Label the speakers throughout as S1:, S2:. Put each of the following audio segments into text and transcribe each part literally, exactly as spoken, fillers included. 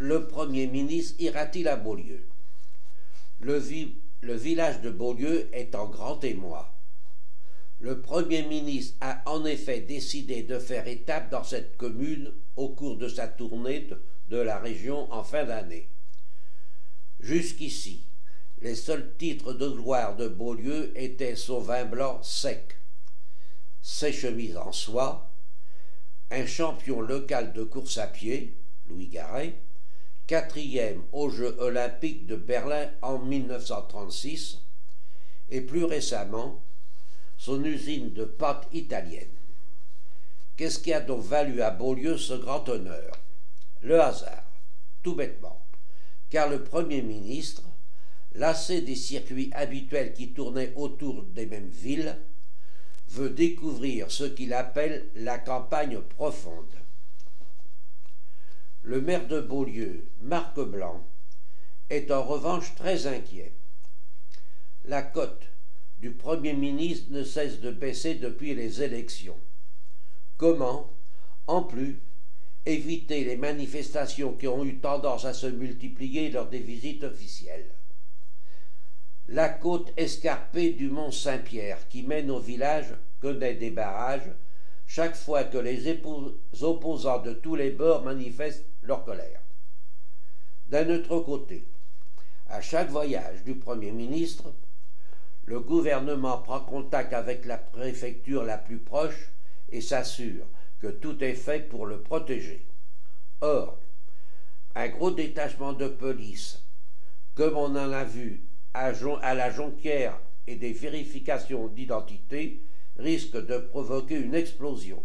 S1: le Premier ministre ira-t-il à Beaulieu? Le, vi le village de Beaulieu est en grand émoi. Le Premier ministre a en effet décidé de faire étape dans cette commune au cours de sa tournée de, de la région en fin d'année. Jusqu'ici, les seuls titres de gloire de Beaulieu étaient son vin blanc sec, ses chemises en soie, un champion local de course à pied, Louis Garret, quatrième aux Jeux olympiques de Berlin en mille neuf cent trente-six, et plus récemment, son usine de pâtes italienne. Qu'est-ce qui a donc valu à Beaulieu ce grand honneur? Le hasard, tout bêtement, car le Premier ministre, lassé des circuits habituels qui tournaient autour des mêmes villes, veut découvrir ce qu'il appelle la campagne profonde. Le maire de Beaulieu, Marc Blanc, est en revanche très inquiet. La cote du Premier ministre ne cesse de baisser depuis les élections. Comment, en plus, éviter les manifestations qui ont eu tendance à se multiplier lors des visites officielles? La côte escarpée du mont Saint-Pierre, qui mène au village, connaît des barrages chaque fois que les opposants de tous les bords manifestent leur colère. D'un autre côté, à chaque voyage du Premier ministre, le gouvernement prend contact avec la préfecture la plus proche et s'assure que tout est fait pour le protéger. Or, un gros détachement de police, comme on en a vu à, à la Jonquière et des vérifications d'identité, risque de provoquer une explosion.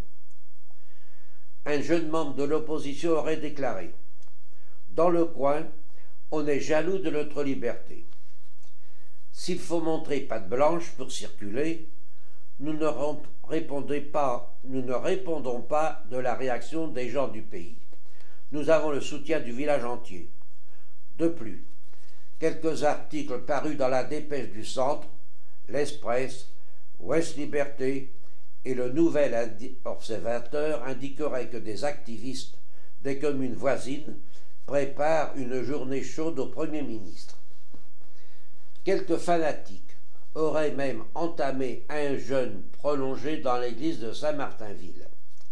S1: Un jeune membre de l'opposition aurait déclaré « Dans le coin, on est jaloux de notre liberté. S'il faut montrer patte blanche pour circuler, nous ne, répondez pas, nous ne répondons pas de la réaction des gens du pays. Nous avons le soutien du village entier. De plus, quelques articles parus dans la Dépêche du Centre, l'Express, Ouest Liberté et le Nouvel Observateur indiqueraient que des activistes des communes voisines préparent une journée chaude au Premier ministre. Quelques fanatiques auraient même entamé un jeûne prolongé dans l'église de Saint-Martinville.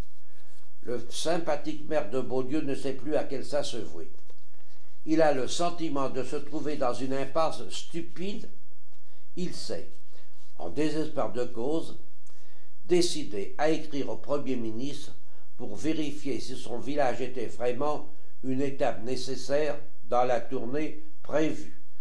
S1: Le sympathique maire de Beaulieu ne sait plus à quel ça se vouer. Il a le sentiment de se trouver dans une impasse stupide. Il s'est, en désespoir de cause, décidé à écrire au Premier ministre pour vérifier si son village était vraiment une étape nécessaire dans la tournée prévue.